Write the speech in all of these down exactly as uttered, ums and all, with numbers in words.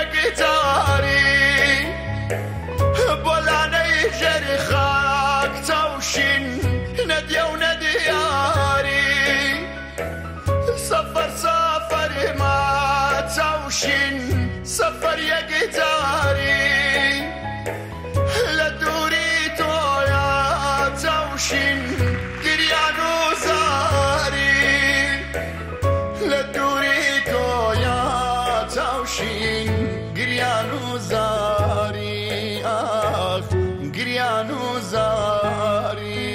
يقداري بولاني جري خاك توشين نديا وندياري سفر سفر ما توشين سفر يقداري لدوري تويا توشين قريان وزاري لدوري تويا توشين قريان وزاري آخ قريان وزاري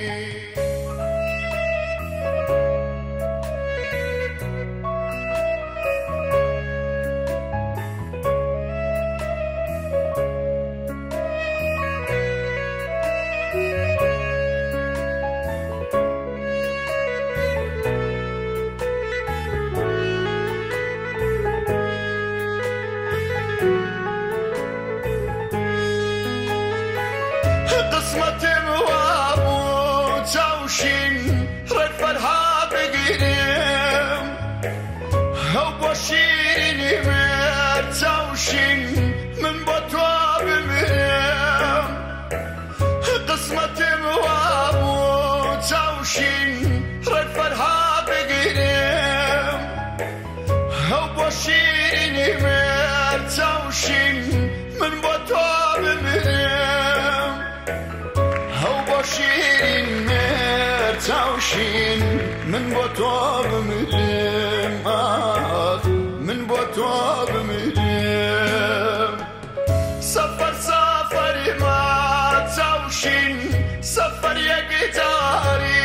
قسمة موابو توشين رد فرها بقريم هو بوشيني مير توشين من بطواب مريم قسمة موابو توشين رد فرها بقريم هو بوشيني مير توشين من بطواب مريم شيرين مير توشين من بطواب مليم آه من بطواب مليم سفر سفر ما توشين سفر يقداري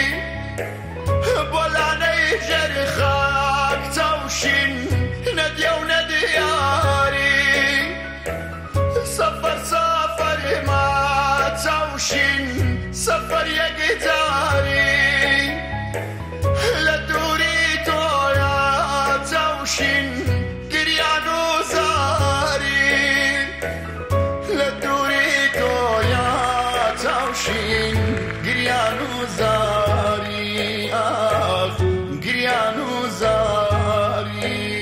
بولاني جري خاك توشين نديا وندياري سفر سفر ما توشين سفر يقداري لدوري تويا توشين قريان وزاري لدوري تويا توشين قريان وزاري آخ قريان وزاري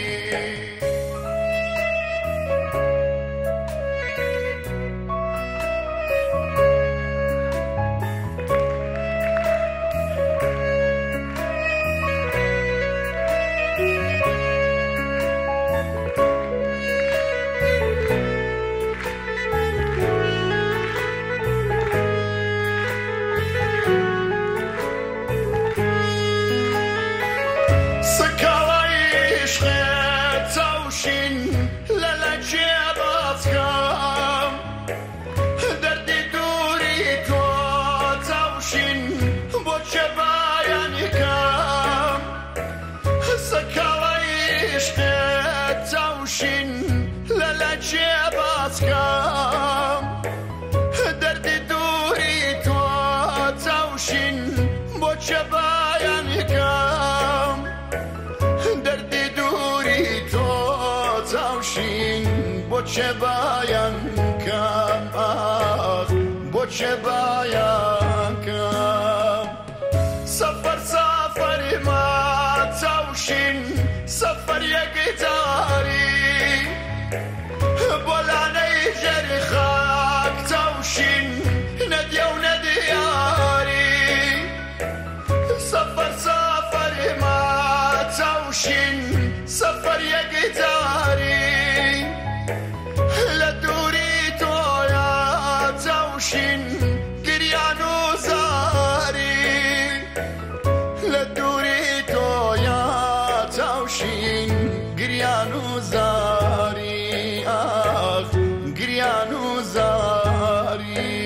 دردي دوري تو توشين بوچبايان كام دردي دوري تو توشين بوچبايان كام آخ بوچبايان كام سفر سفر ما توشين سفر يقداري بولاني جري خاك توشين نديا وندياري سفر سفر ما توشين سفر يقداري لدوري تويا توشين قريان وزاري لدوري تويا توشين قريان وزاري آخ قريان وزاري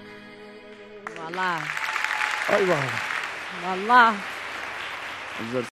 ايوه والله